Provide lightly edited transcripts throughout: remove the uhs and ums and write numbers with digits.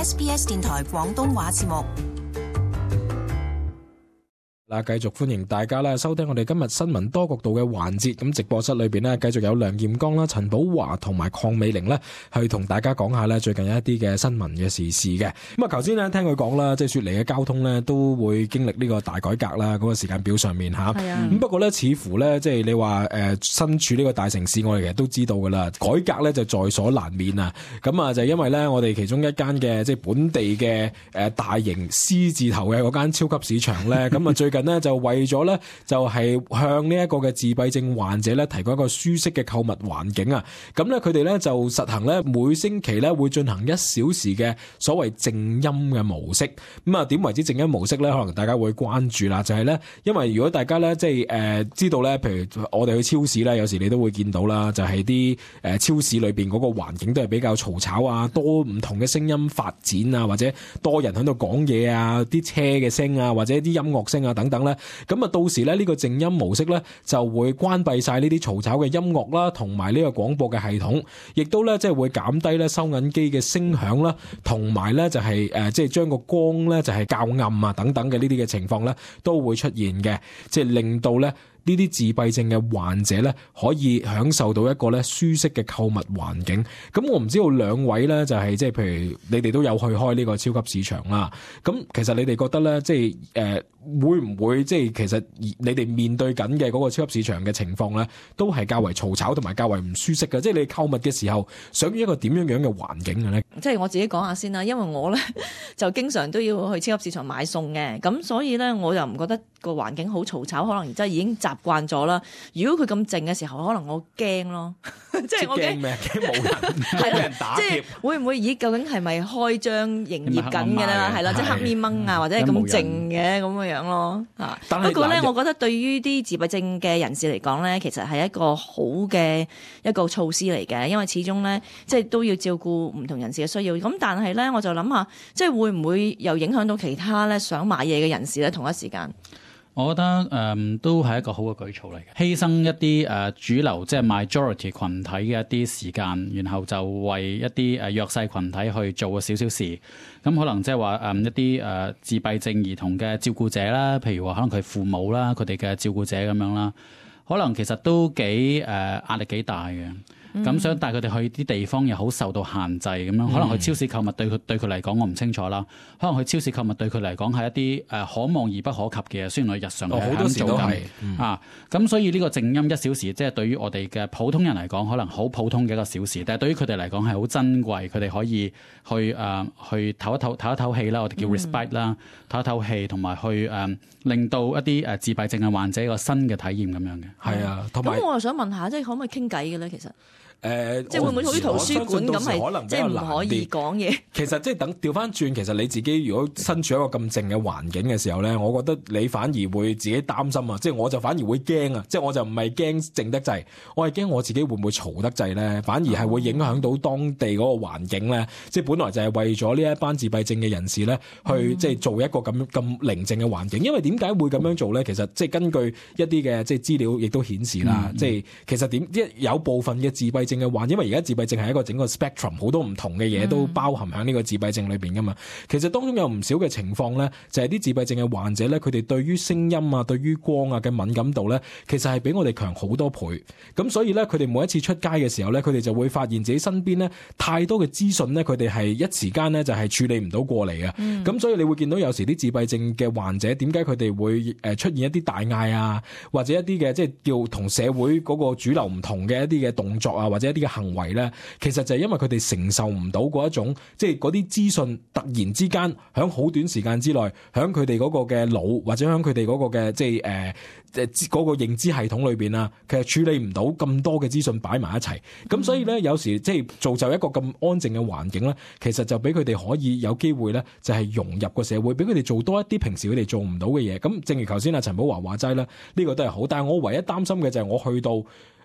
SBS 電台廣東話節目。 嗱，繼續歡迎大家收聽我哋今日新聞多角度嘅環節。咁直播室裏邊繼續有梁劍剛啦、陳寶華同埋鄺美玲去同大家講下最近一啲嘅新聞嘅時事嘅。咁啊，頭先聽佢講啦，即係雪梨嘅交通都會經歷呢個大改革啦，嗰個時間表上面吓。咁不過似乎即係你話身處呢個大城市，我哋其實都知道噶啦，改革就在所難免啊。咁啊，就因為我哋其中一間嘅即係本地嘅大型 C 字頭嘅嗰間超級市場咁啊最近就為咗就係向呢一個嘅自閉症患者提供一個舒適嘅購物環境啊。咁佢哋就實行每星期會進行1小時嘅所謂靜音嘅模式。咁啊，點為之靜音模式可能大家會關注啦，就係因為如果大家即係知道譬如我哋去超市有時你都會見到啦，就係啲超市裏邊嗰個環境都係比較嘈吵啊，多唔同嘅聲音發展啊，或者多人喺度講嘢啊，啲車嘅聲啊，或者啲音樂聲啊等等咁啊，到時呢個靜音模式就會關閉晒呢啲嘈吵嘅音樂啦，同埋呢個廣播嘅系統，亦都即係會減低收銀機嘅聲響啦，同埋就係即係將個光就係較暗啊等等嘅呢啲嘅情況都會出現嘅，即係令到呢啲自閉症嘅患者可以享受到一個舒適嘅購物環境。咁我唔知道兩位就係即係譬如你哋都有去開呢個超級市場啦。咁其實你哋覺得即係會唔會即係其實你哋面對緊嘅嗰個超級市場嘅情況都係較為嘈吵同埋較為唔舒適嘅？即係你購物嘅時候想要一個點樣嘅環境嘅咧？ 即係我自己講下先啦，因為我就經常都要去超級市場買餸嘅，咁所以我又唔覺得個環境好嘈吵，可能真係已經習慣咗啦。如果佢咁靜嘅時候，可能我驚咯，即係我驚咩？驚冇人，冇人打劫，即係會唔會究竟係咪開張營業緊嘅啦？係啦，即係黑咪掹啊，或者係咁靜嘅咁樣咯。不過我覺得對於啲自閉症嘅人士嚟講其實係一個好嘅一個措施嚟嘅，因為始終即係都要照顧唔同人士嘅需要。咁但係我就諗下，即係會唔會又影響到其他想買嘢嘅人士同一時間？ 我覺得都係一個好嘅舉措嚟嘅，犧牲一啲主流即係 majority 群體嘅一啲時間，然後就為一啲弱勢群體去做個少少事。咁可能即係話一啲自閉症兒童嘅照顧者啦，譬如話可能佢父母啦，佢哋嘅照顧者咁樣啦，可能其實都幾壓力幾大嘅。咁想帶佢哋去啲地方又好受到限制咁樣，可能去超市購物對佢嚟講我唔清楚啦。可能去超市購物對佢嚟講係一啲可望而不可及嘅，雖然我日常係咁做緊咁所以呢個靜音1小時，即係對於我哋嘅普通人嚟講，可能好普通嘅一個小時，但係對於佢哋嚟講係好珍貴，佢哋可以去唞一唞氣啦，我哋叫 respite 啦，唞一唞氣，同埋去令到一啲自閉症嘅患者一個新嘅體驗咁樣嘅。 係啊，同埋咁我又想問下，即係可唔可以傾偈嘅咧？其實即係會唔會好似圖書館咁係，即係唔可以講嘢？ 其實即係等調翻轉，其實你自己如果身處一個咁靜嘅環境嘅時候咧，我覺得你反而會自己擔心啊！即係我就反而會驚啊！即係我就唔係驚靜得滯，我係驚我自己會唔會嘈得滯咧？反而係會影響到當地嗰個環境咧。即係本來就係為咗呢一班自閉症嘅人士咧，去即係做一個咁寧靜嘅環境。因為點解會咁樣做咧？其實即係根據一啲嘅即係資料亦都顯示啦，即係其實有部分嘅自閉症嘅患，因為而家自閉症係一個整個 spectrum， 好多唔同嘅嘢都包含喺呢個自閉症裏邊噶嘛。其實當中有唔少嘅情況咧，就係啲自閉症嘅患者咧，佢哋對於聲音啊、對於光啊嘅敏感度咧，其實係比我哋強好多倍。咁所以咧，佢哋每一次出街嘅時候咧，佢哋就會發現自己身邊咧太多嘅資訊咧，佢哋係一時間咧就係處理唔到過嚟嘅。咁所以你會見到有時啲自閉症嘅患者點解佢哋會出現一啲大嗌啊，或者一啲嘅即係叫同社會嗰個主流唔同嘅一啲嘅動作啊，或者一啲嘅行為咧，其實就係因為佢哋承受唔到嗰一種，即係嗰啲資訊突然之間響好短時間之內，響佢哋嗰個嘅腦或者響佢哋嗰個嘅即係嗰個認知系統裏邊啊，其實處理唔到咁多嘅資訊擺埋一齊。咁所以咧，有時即係造就一個咁安靜嘅環境咧，其實就俾佢哋可以有機會咧，就係融入個社會，俾佢哋做多一啲平時佢哋做唔到嘅嘢。咁正如頭先阿陳寶華話齋啦，呢個都係好，但係我唯一擔心嘅就係我去到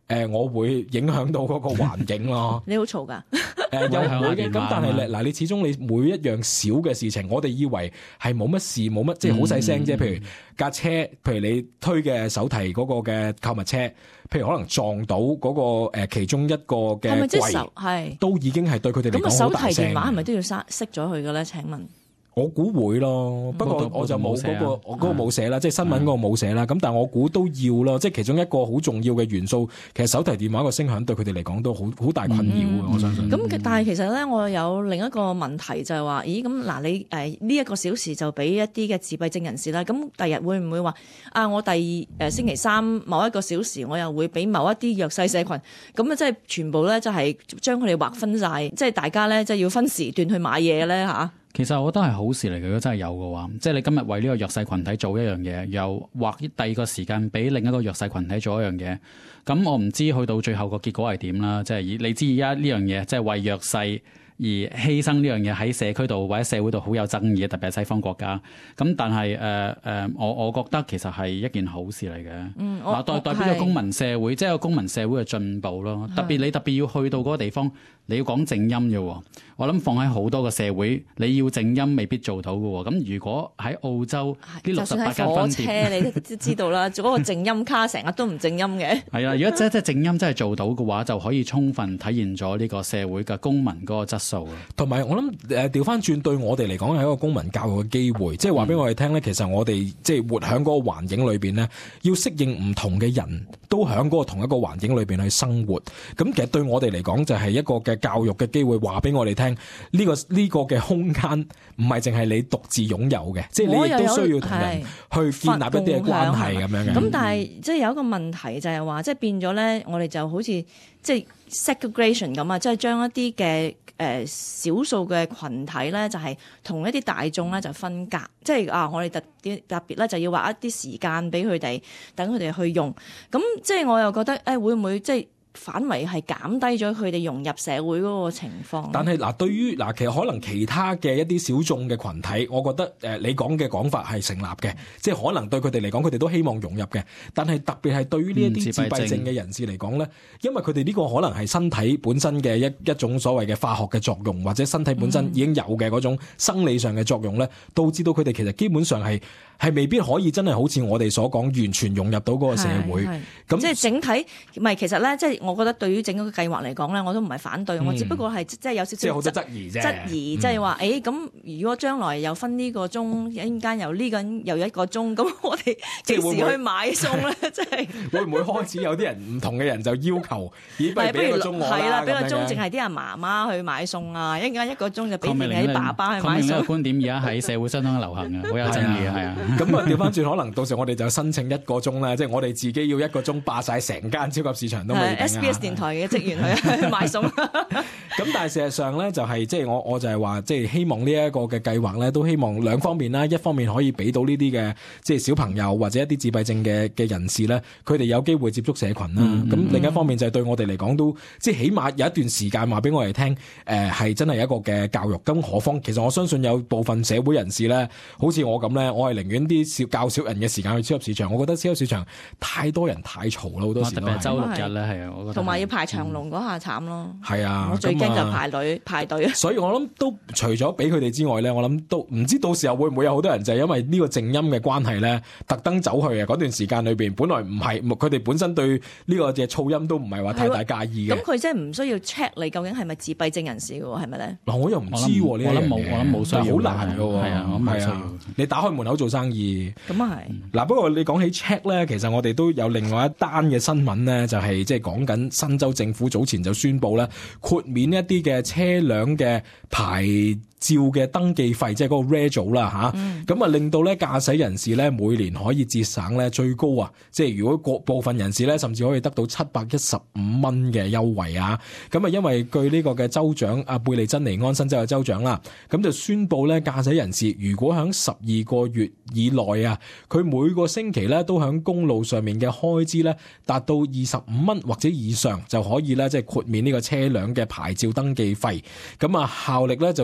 我會影響到嗰個環境咯。 你好嘈㗎？ 又唔會嘅，咁但係嗱，你始終你每一樣小嘅事情，我哋以為係冇乜事，冇乜即係好細聲啫。譬如架車，譬如你推嘅手提嗰個嘅購物車，譬如可能撞到嗰個其中一個嘅櫃，係都已經係對佢哋嚟講好大聲。 咁手提電話係咪都要熄咗佢嘅咧？請問？ 我估會咯，不過我就冇嗰個，我嗰個冇寫啦，即係新聞嗰個冇寫啦。咁但係我估都要咯，即係其中一個好重要嘅元素。其實手提電話個聲響對佢哋嚟講都好大困擾嘅，我相信。 咁但係其實咧，我有另一個問題就係話，咦咁嗱，你呢1個小時就俾一啲嘅自閉症人士啦。咁第日會唔會話我星期三某1個小時，我又會俾某一啲弱勢社群？咁啊，即係全部咧，就係將佢哋劃分晒，即係大家咧，即係要分時段去買嘢咧嚇。 其實我覺得係好事嚟嘅，如果真係有嘅話，即係你今日為呢個弱勢群體做一樣嘢，又劃第二個時間俾另一個弱勢群體做一樣嘢，咁我唔知去到最後個結果係點啦。即係你知而家呢樣嘢，即係為弱勢而犧牲呢樣嘢喺社區度或者社會度好有爭議，特別係西方國家。咁但係我覺得其實係一件好事嚟嘅。代表咗公民社會，即係個公民社會嘅進步咯。特別要去到嗰個地方，你要講靜音嘅。我諗放喺好多個社會，你要靜音未必做到嘅。咁如果喺澳洲呢68間分店， 你都知道啦，做嗰個靜音卡成日都唔靜音嘅。 係啊，如果即係靜音真係做到嘅話，就可以充分體現咗呢個社會嘅公民嗰個質素。 同埋我諗調翻轉對我哋嚟講係一個公民教育嘅機會，即係話俾我哋聽咧，其實我哋即係活喺嗰個環境裏邊咧，要適應唔同嘅人都喺嗰個同一個環境裏邊去生活。咁其實對我哋嚟講就係一個嘅教育嘅機會，話俾我哋聽呢個嘅空間唔係淨係你獨自擁有嘅，即係你亦都需要同人去建立一啲嘅關係咁樣嘅。 咁但係即係有一個問題就係話，即係變咗咧，我哋就好似即係 segregation 咁啊，即係將一啲嘅少數嘅群體咧，就係同一啲大眾咧就分隔，即係我哋特別咧就要劃一啲時間俾佢哋，等佢哋去用。咁即係我又覺得會唔會即係反為係減低咗佢哋融入社會嗰個情況？ 但係對於其實可能其他嘅一啲小眾嘅群體，我覺得你講嘅講法係成立嘅，即係可能對佢哋嚟講，佢哋都希望融入嘅。但係特別係對於呢一啲自閉症嘅人士嚟講咧，因為佢哋呢個可能係身體本身嘅一種所謂嘅化學嘅作用，或者身體本身已經有嘅嗰種生理上嘅作用咧，導致到佢哋其實基本上係未必可以真係好似我哋所講完全融入到嗰個社會。咁即係整體唔係，其實咧即係我覺得對於整個計劃嚟講咧，我都唔係反對，我只不過係即係有少少即係好多質疑啫。 質疑即係話咁如果將來又分呢個鐘，一陣間又呢個又1個鐘，咁我哋幾時去買餸咧？即係會唔會開始有啲人唔同嘅人就要求，不如俾個鐘我啦？ 係啦，俾個鐘淨係啲阿媽媽去買餸啊，一陣間1個鐘就俾啲爸爸去買餸。 呢個觀點而家喺社會相當流行嘅，好有爭議嘅，係啊。 咁調翻轉，可能到時我哋就申請1個鐘啦，即係我哋自己要1個鐘霸晒成間超級市場都未定啊。 SBS 電台嘅職員去買餸。 咁但係事實上咧，就係即係我就係話，即係希望呢一個嘅計劃咧，都希望兩方面啦。一方面可以俾到呢啲嘅即係小朋友或者一啲自閉症嘅人士咧，佢哋有機會接觸社群啦。咁另一方面就係對我哋嚟講都即係起碼有一段時間話俾我哋聽，係真係一個嘅教育。咁何況其實我相信有部分社會人士咧，好似我咁咧，我係寧願啲較少人嘅時間去超級市場。我覺得超級市場太多人太嘈啦，好多時都係。 特別係週6日咧，係啊，我覺得。 同埋要排長龍嗰下慘咯。 係啊， 我最驚就排隊。 所以我諗都除咗俾佢哋之外咧，我諗都唔知到時候會唔會有好多人就係因為呢個靜音嘅關係咧，特登走去啊嗰段時間裏邊，本來唔係佢哋本身對呢個嘅噪音都唔係話太大介意嘅。 咁佢真係唔需要 check 你究竟係咪自閉症人士嘅喎，係咪咧？ 嗱，我又唔知喎，我諗冇需要，好難嘅喎。 係啊，我冇需要。 你打開門口做生意， 咁啊係。 嗱，不過你講起 check 咧，其實我哋都有另外一單嘅新聞咧，就係即係講緊新州政府早前就宣布咧，豁免一啲嘅車輛嘅牌照嘅登記費，即係嗰個 Rego 啦嚇，咁令到咧駕駛人士咧每年可以節省咧最高啊，即係如果各部分人士咧甚至可以得到715蚊嘅優惠啊！咁因為據呢個嘅州長阿貝利珍尼安新州嘅州長啦，咁就宣布咧駕駛人士如果喺12個月以內啊，佢每個星期咧都喺公路上面嘅開支咧達到25蚊或者以上，就可以咧即係豁免呢個車輛嘅牌照登記費。咁效力咧就追溯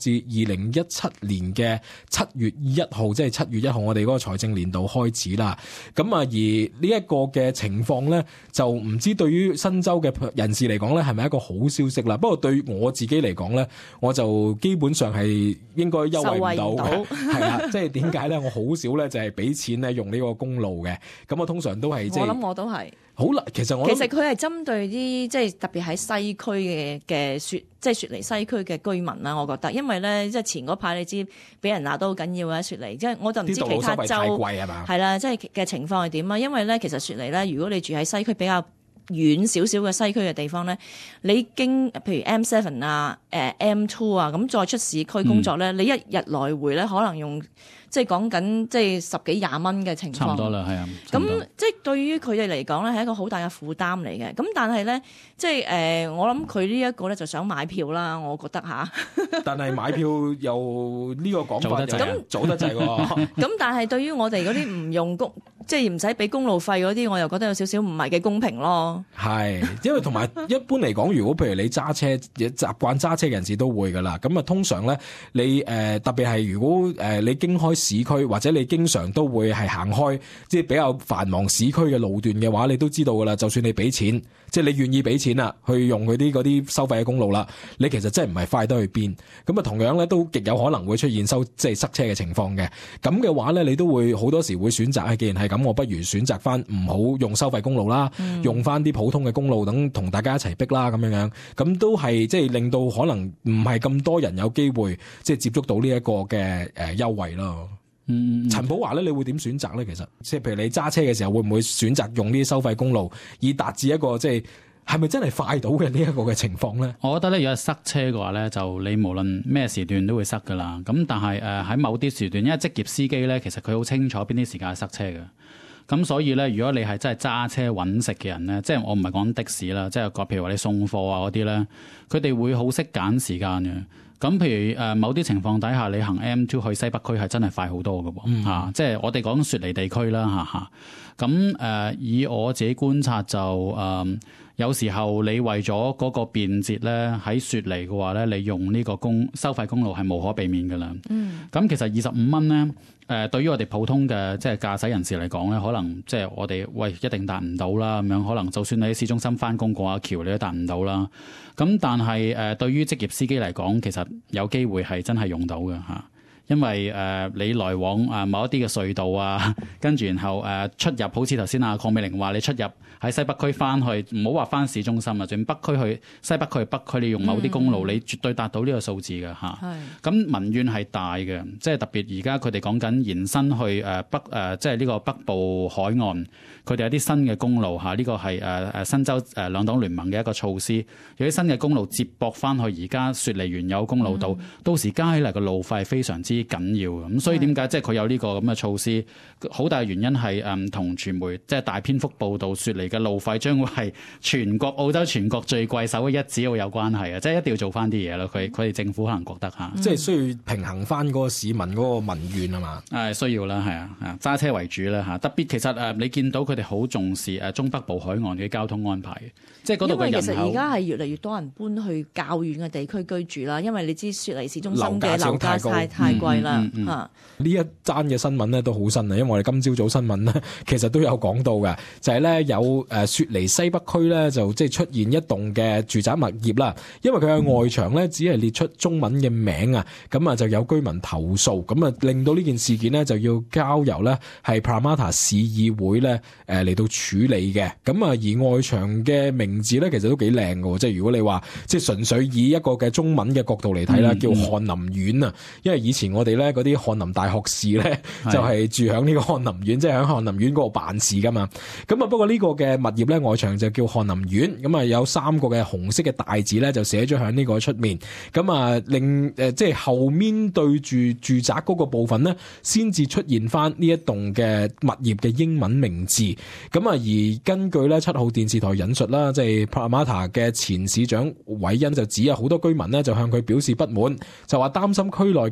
至2017年嘅7月1號，即係7月1號我哋嗰個財政年度開始啦。咁啊，而呢一個嘅情況咧，就唔知對於新州嘅人士嚟講咧，係咪一個好消息啦？不過對我自己嚟講咧，我就基本上係應該優惠唔到嘅，係啦，即係點解咧？我好少咧就係俾錢咧用呢個公路嘅，咁我通常都係即係。我諗我都係。 好啦，其實佢係針對啲即係特別喺西區嘅雪梨西區嘅居民啦，我覺得，因為咧即係前嗰排你知俾人鬧都好緊要啊，雪梨即係我就唔知其他州係啦，即係嘅情況係點啊？因為咧其實雪梨咧，如果你住喺西區比較遠少少嘅西區嘅地方咧，你經譬如 M7 啊、M2 啊咁再出市區工作咧，你一日來回咧可能用。即係講緊即係10幾20蚊嘅情況， 差唔多啦，係啊。 咁即係對於佢哋嚟講咧，係一個好大嘅負擔嚟嘅。咁但係咧，即係我諗佢呢一個咧就想買票啦，我覺得吓。但係買票又呢個講法咁早得滯喎。咁但係對於我哋嗰啲唔用即係唔使俾公路費嗰啲，我又覺得有少少唔係幾公平咯。係，因為同埋一般嚟講，如果譬如你揸車習慣揸車嘅人士都會㗎啦。咁啊，通常咧你特別係如果你經開市區或者你經常都會係行開即係比較繁忙市區嘅路段嘅話，你都知道㗎啦。就算你俾錢，即係你願意俾錢啦，去用佢啲嗰啲收費嘅公路啦，你其實真係唔係快得去邊。咁啊，同樣咧都極有可能會出現即係塞車嘅情況嘅。咁嘅話咧，你都會好多時會選擇，既然係咁，我不如選擇翻唔好用收費公路啦，用翻啲普通嘅公路，等同大家一齊逼啦咁樣。咁都係即係令到可能唔係咁多人有機會即係接觸到呢一個嘅優惠咯。陳寶華咧，你會點選擇咧？其實即係譬如你揸車嘅時候，會唔會選擇用呢啲收費公路，以達至一個即係咪真係快到嘅呢一個嘅情況咧？我覺得咧，如果係塞車嘅話咧，就你無論咩時段都會塞噶啦。咁但係喺某啲時段，因為職業司機咧，其實佢好清楚邊啲時間係塞車嘅。咁所以咧，如果你係真係揸車揾食嘅人咧，即係我唔係講的士啦，即係譬如話你送貨啊嗰啲咧，佢哋會好識揀時間嘅。咁譬如某啲情況底下，你行 M2 去西北區係真係快好多嘅喎，即係我哋講雪梨地區啦嚇。咁以我自己觀察就有時候你為咗嗰個便捷咧，喺雪梨嘅話咧，你用呢個收費公路係無可避免㗎啦。咁其實25蚊咧，對於我哋普通嘅即係駕駛人士嚟講咧，可能即係我哋一定達唔到啦咁樣，可能就算你喺市中心翻工過下橋，你都達唔到啦。咁但係對於職業司機嚟講，其實有機會係真係用到嘅嚇。因為你來往某一啲嘅隧道啊，跟住然後出入，好似頭先阿鄺美玲話，你出入喺西北區翻去，唔好話翻市中心啊，仲北區去西北區去北區，你用某啲公路，你絕對達到呢個數字嘅嚇。咁民怨係大嘅，即係特別而家佢哋講緊延伸去即係呢個北部海岸，佢哋有啲新嘅公路嚇，呢個係新州兩黨聯盟嘅一個措施，有啲新嘅公路接駁翻去而家雪梨原有公路度，到時加起嚟嘅路費非常之緊要嘅。咁所以點解即係佢有呢個咁嘅措施？好大原因係同傳媒即係大篇幅報導雪梨嘅路費將會係澳洲全國最貴首屈一指，好有關係嘅，即係一定要做翻啲嘢咯。佢哋政府可能覺得嚇，即係需要平衡翻嗰個市民嗰個民怨啊嘛。需要啦，係啊，揸車為主啦嚇。特別其實你見到佢哋好重視中北部海岸嘅交通安排，即係嗰度嘅人口。因為其實而家係越嚟越多人搬去較遠嘅地區居住啦，因為你知雪梨市中心嘅樓價太貴啦嚇。呢一單嘅新聞咧都好新啊，因為我哋今朝早新聞咧其實都有講到嘅，就係咧有雪梨西北區咧就即係出現一棟嘅住宅物業啦，因為佢嘅外牆咧只係列出中文嘅名啊，咁啊就有居民投訴，咁啊令到呢件事件咧就要交由咧係 Parramatta 市議會咧嚟到處理嘅，咁啊而外牆嘅名字咧其實都幾靚嘅，即係如果你話即係純粹以一個嘅中文嘅角度嚟睇啦，叫翰林苑啊，因為以前我哋咧嗰啲翰林大學士咧就係住響呢個翰林苑，即係響翰林苑嗰度辦事噶嘛，咁啊不過呢個嘅物業咧外牆就叫翰林苑，咁啊有3個嘅紅色嘅大字咧就寫咗響呢個出面，咁啊令即係後面對住住宅嗰個部分咧先至出現翻呢一棟嘅物業嘅英文名字，咁啊而根據咧7號電視台引述啦，即係 Parramatta 嘅前市長韋恩就指啊好多居民咧就向佢表示不滿，就話擔心區內嘅住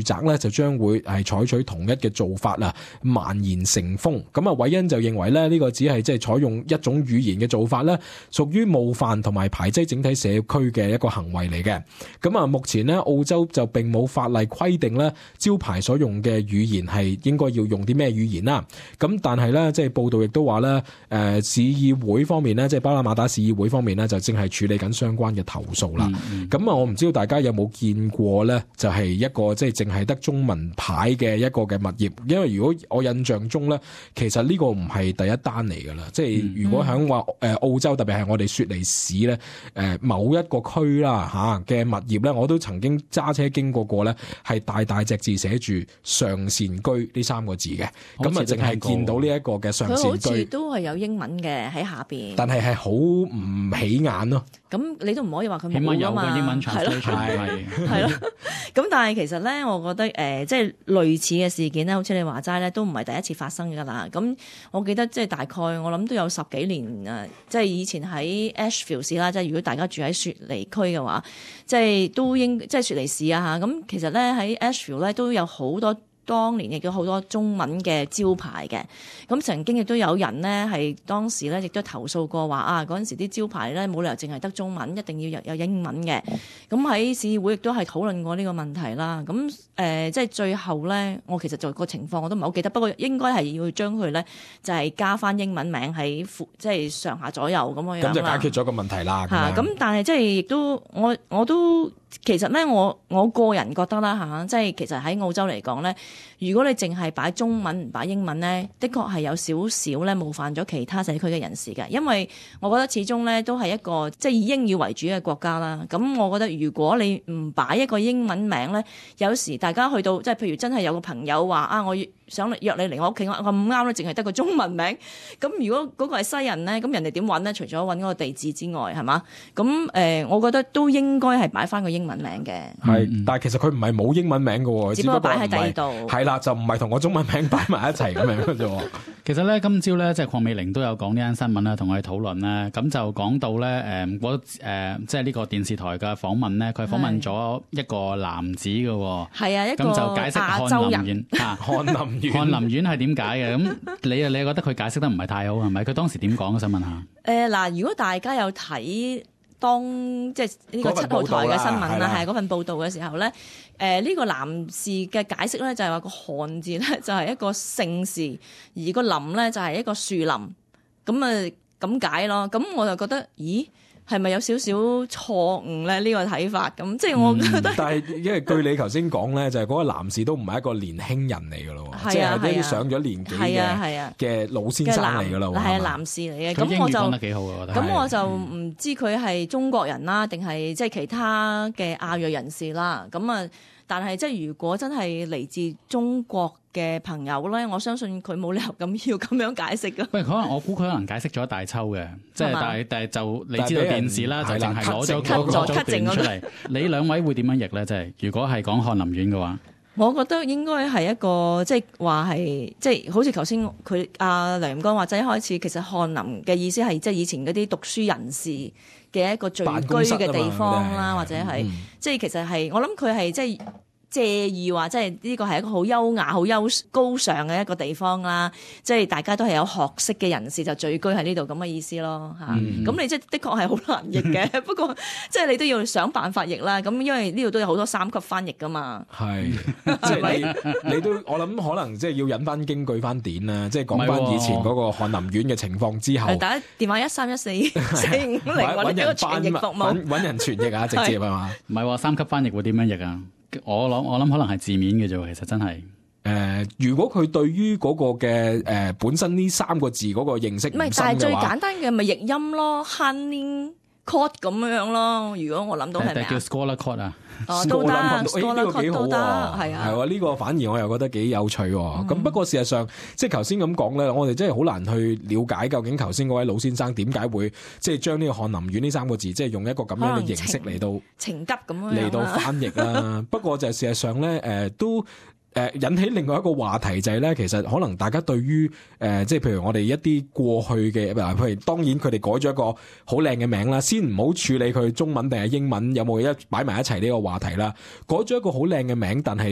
宅咧就將會係採取同一嘅做法啦，蔓延成風。咁啊，韋恩就認為咧呢個只係即係採用一種語言嘅做法咧，屬於冒犯同埋排擠整體社區嘅一個行為嚟嘅。咁啊，目前呢，澳洲就並冇法例規定咧招牌所用嘅語言係應該要用啲咩語言啦。咁但係咧，即係報道亦都話咧，市議會方面咧，即係巴拿馬達市議會方面咧，就正係處理緊相關嘅投訴啦。咁我唔知道大家有冇見過咧，就係一個即係淨係得中文牌嘅一個嘅物業。因為如果我印象中咧，其實呢個唔係第一單嚟㗎啦。即係如果響話澳洲，特別係我哋雪梨市咧，某一個區啦嘅物業咧，我都曾經揸車經過咧，係大大隻字寫住上善居呢3個字嘅。咁啊，淨係見到呢一個嘅上善居， 佢好似都係有英文嘅喺下邊， 但係好唔起眼咯。 咁你都唔可以話佢起碼有個英文係咯， 係咯。咁但係其實咧，我覺得即係類似嘅事件咧，好似你話齋咧，都唔係第一次發生㗎啦。咁我記得即係大概我諗都有10幾年即係以前喺 Ashfield 市啦，即係如果大家住喺雪梨區嘅話，即係都應即係雪梨市啊嚇。咁其實咧喺 Ashfield 咧都有好多。當年亦都好多中文嘅招牌嘅，咁曾經亦都有人呢係當時咧亦都投訴過話嗰陣時啲招牌咧冇理由淨係得中文，一定要有英文嘅。咁喺市議會亦都係討論過呢個問題啦。咁即係最後咧，我其實就個情況我都唔係好記得，不過應該係要將佢咧就係加翻英文名喺即係上下左右咁樣啦。 咁就解決咗個問題啦。 咁但係即係亦都我都其實咧我個人覺得啦即係其實喺澳洲嚟講咧。如果你淨係擺中文唔擺英文咧，的確係有少少咧冒犯咗其他社區嘅人士嘅，因為我覺得始終咧都係一個即係以英語為主嘅國家啦。咁我覺得如果你唔擺一個英文名咧，有時大家去到即係譬如真係有個朋友話我想約你嚟我屋企，我咁啱咧，淨係得個中文名。咁如果嗰個係西人咧，咁人哋點揾咧？除咗揾嗰個地址之外，係嘛？咁我覺得都應該係擺翻個英文名嘅。 係，但係其實佢唔係冇英文名嘅喎， 只不過擺喺第二度。 係啦，就唔係同我中文名擺埋一齊咁樣嘅啫。 其實咧，今朝咧即係鄺美玲都有講呢單新聞啦，同我哋討論咧，咁就講到咧即係呢個電視台嘅訪問咧，佢訪問咗一個男子嘅喎。係啊，一個咁就解釋翰林院翰林院係點解嘅？咁你覺得佢解釋得唔係太好係咪？佢當時點講？我想問下。 嗱，如果大家有睇即係呢個7號台嘅新聞啦，係嗰份報道嘅時候咧，呢個男士嘅解釋咧就係話個翰字咧就係一個姓氏，而個林咧就係一個樹林，咁咁解咯。咁我就覺得，咦？係咪有少少錯誤咧？呢個睇法咁，即係我覺得。但係因為據你頭先講咧，就係嗰個男士都唔係一個年輕人嚟㗎咯，即係啲上咗年紀嘅老先生嚟㗎啦。係啊，男士嚟嘅。 咁我就講得幾好，我覺得。 咁我就唔知佢係中國人啦，定係即係其他嘅亞裔人士啦。咁但係即係如果真係嚟自中國嘅朋友咧，我相信佢冇理由要咁樣解釋㗎。 喂，可能我估佢可能解釋咗一大抽嘅，即係但係就你知道電視啦，就淨係攞咗嗰段出嚟。你兩位會點樣譯咧？即係如果係講翰林院嘅話， 我覺得應該係一個即係話係即係好似頭先佢梁筠話齋一開始，其實翰林嘅意思係即係以前嗰啲讀書人士嘅一個聚居嘅地方啦，或者係即係其實係我諗佢係即係借意話，即係呢個係一個好優雅、好高尚嘅一個地方啦。即係大家都係有學識嘅人士就聚居喺呢度咁嘅意思咯嚇。咁你即係的確係好難譯嘅，不過即係你都要想辦法譯啦。咁因為呢度都有好多3級翻譯噶嘛。係， 即係你都我諗可能即係要引翻經據翻典啦，即係講翻以前嗰個翰林院嘅情況之後。 打電話13144550揾一個傳譯服務， 揾人傳譯啊，直接係嘛？ 唔係話3級翻譯會點樣譯啊？我諗可能係字面嘅啫，其實真係。 如果佢對於嗰個嘅本身呢3個字嗰個認識唔深嘅話，唔係，但係最簡單嘅咪譯音咯 ，Honey Court 咁樣咯。如果我諗到係咪啊？ 叫 Scholar Court 啊， 都得 Scholar Court 都得，係啊。 係喎，呢個反而我又覺得幾有趣喎。咁不過事實上，即係頭先咁講咧，我哋真係好難去了解究竟頭先嗰位老先生點解會即係將呢個翰林院呢3個字，即係用一個咁樣嘅形式嚟到情急咁樣嚟到翻譯啦。不過就事實上咧，都引起另外一個話題就係咧，其實可能大家對於即係譬如我哋一啲過去嘅，譬如當然佢哋改咗一個好靚嘅名啦，先唔好處理佢中文定係英文有冇擺埋一齊呢個話題啦。改咗一個好靚嘅名，但係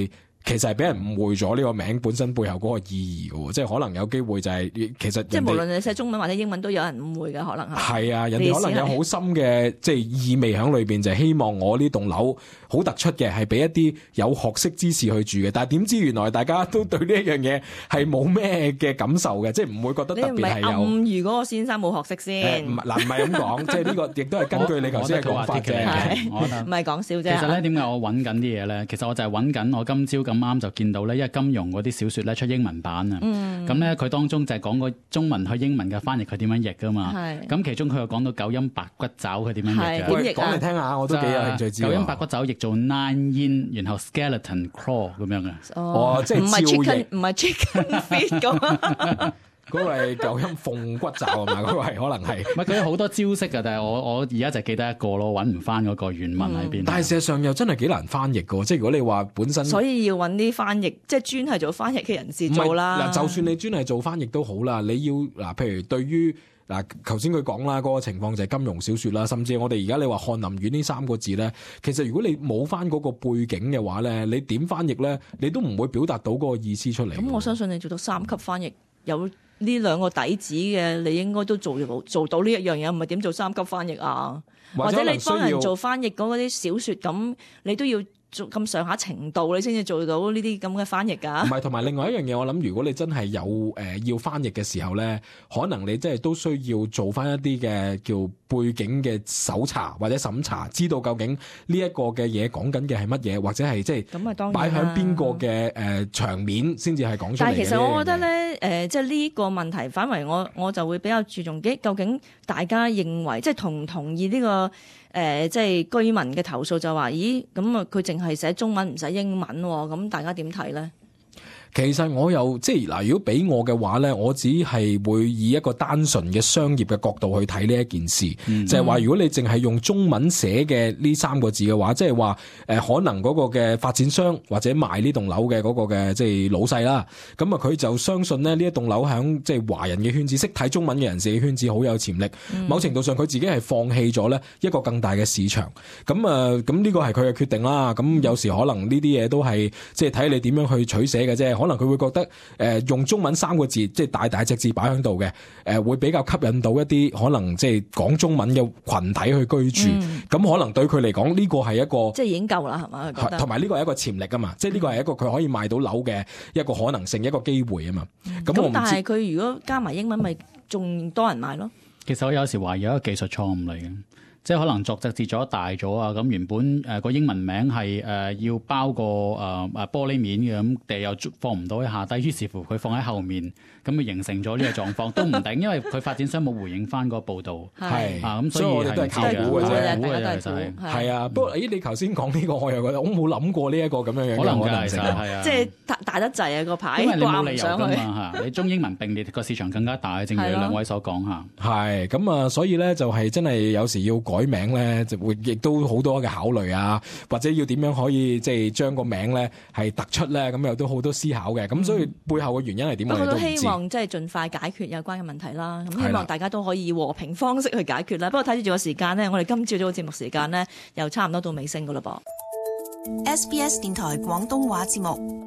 其實係俾人誤會咗呢個名本身背後嗰個意義嘅，即係可能有機會就係其實即係無論你寫中文或者英文都有人誤會嘅可能係。 係啊，人哋可能有好深嘅即係意味喺裏邊，就係希望我呢棟樓好突出嘅，係俾一啲有學識之士去住嘅。但係點知原來大家都對呢一樣嘢係冇咩嘅感受嘅，即係唔會覺得特別係有。你唔係暗喻嗰個先生冇學識先？ 唔係咁講，即係呢個亦都係根據你頭先嘅講法啫。 唔係講笑啫。 其實咧，點解我揾緊啲嘢咧？其實我就係揾緊我今朝咁啱就見到咧，因為金庸嗰啲小説咧出英文版啊。咁咧佢當中就係講個中文去英文嘅翻譯，佢點樣譯噶嘛？咁其中佢又講到九陰白骨爪，佢點樣譯嘅？ 喂，講嚟聽下，我都幾有興趣知。 九陰白骨爪譯做 nine yin， 然後 skeleton claw 咁樣嘅。 哦，即係唔係 chicken feet 咁。 嗰個係九陰鳳骨爪啊嘛，嗰個係可能係。 唔係佢有好多招式㗎，但係我而家就記得一個咯，揾唔翻嗰個原文喺邊。 但係事實上又真係幾難翻譯㗎，即係如果你話本身， 所以要揾啲翻譯，即係專係做翻譯嘅人士做啦。 嗱，就算你專係做翻譯都好啦，你要嗱，譬如對於嗱，頭先佢講啦，嗰個情況就係金庸小説啦，甚至我哋而家你話翰林院呢3個字咧，其實如果你冇翻嗰個背景嘅話咧，你點翻譯咧，你都唔會表達到嗰個意思出嚟。 咁我相信你做到3級翻譯有呢2個底子嘅，你應該都做到呢一樣嘢，唔係點做3級翻譯啊？或者你幫人做翻譯嗰啲小説，咁你都要做咁上下程度，你先至做到呢啲咁嘅翻譯㗎。唔係，同埋另外一樣嘢，我諗如果你真係有要翻譯嘅時候咧，可能你真係都需要做翻一啲嘅叫背景嘅搜查或者審查，知道究竟呢一個嘅嘢講緊嘅係乜嘢，或者係即係擺喺邊個嘅場面先至係講出嚟嘅。 但係其實我覺得咧，即係呢個問題反為我就會比較注重究竟大家認為即係同唔同意呢個即係居民嘅投訴，就話咦咁啊佢淨係寫中文唔使英文喎，咁大家點睇咧？ 其實我又即係嗱，如果俾我嘅話咧，我只係會以一個單純嘅商業嘅角度去睇呢一件事，就係話如果你淨係用中文寫嘅呢3個字嘅話，即係話可能嗰個嘅發展商或者賣呢棟樓嘅嗰個嘅即係老細啦，咁啊佢就相信咧呢一棟樓響即係華人嘅圈子、識睇中文嘅人士嘅圈子好有潛力。某程度上佢自己係放棄咗咧一個更大嘅市場。咁呢個係佢嘅決定啦。咁有時可能呢啲嘢都係即係睇你點樣去取捨嘅啫。可能佢會覺得用中文3個字即係大大隻字擺喺度嘅，會比較吸引到一啲可能即係講中文嘅群體去居住。咁可能對佢嚟講呢個係一個即係已經夠啦，係嘛？ 同埋呢個係一個潛力啊嘛，即係呢個係一個佢可以賣到樓嘅一個可能性，一個機會啊嘛。咁但係佢如果加埋英文，咪仲多人買咯？ 其實我有時懷疑一個技術錯誤嚟嘅。即係可能作隻字咗大咗啊！咁原本個英文名係要包個玻璃面嘅，咁但係又放唔到喺下低，於是乎佢放喺後面，咁咪形成咗呢個狀況都唔定，因為佢發展商冇回應翻個報導。 係咁所以我哋都係靠估嘅啫， 估嘅就係係啊。不過你頭先講呢個，我又覺得我冇諗過呢一個咁樣樣嘅可能性。 係啊， 即係大得滯啊個牌， 因為你冇理由㗎嘛嚇，你中英文並列個市場更加大，正如兩位所講嚇。 係咁啊，所以咧就係真係有時要改名咧，就會亦都好多嘅考慮啊，或者要點樣可以即係將個名咧係突出咧，咁又都好多思考嘅。咁所以背後嘅原因係點，我哋都唔知。不過都希望即係盡快解決有關嘅問題啦。咁希望大家都可以和平方式去解決啦。不過睇住個時間咧，我哋今朝早嘅節目時間咧又差唔多到尾聲噶啦噃。 SBS 電台廣東話節目。